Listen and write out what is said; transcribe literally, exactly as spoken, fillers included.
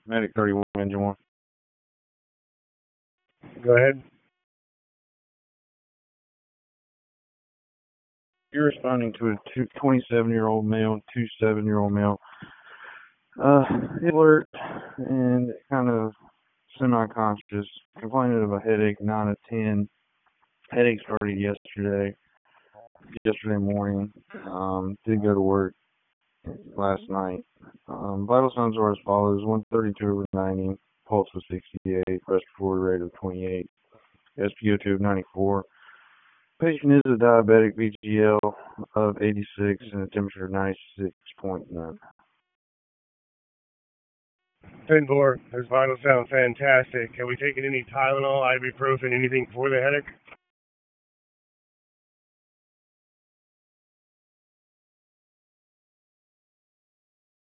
Medic thirty-one, engine one. Go ahead. You're responding to a twenty-seven-year-old male, two seven-year-old male. Uh, alert and kind of semi-conscious, complaining of a headache, nine to ten. Headache started yesterday, yesterday morning. Um, did go to work last night. Um, vital signs are as follows: one thirty-two over ninety, pulse was sixty-eight, respiratory rate of twenty-eight, S P O two of ninety-four. Patient is a diabetic, V G L of eighty-six, and a temperature of ninety-six point nine. ten four, those vitals sound fantastic. Have we taken any Tylenol, ibuprofen, anything for the headache?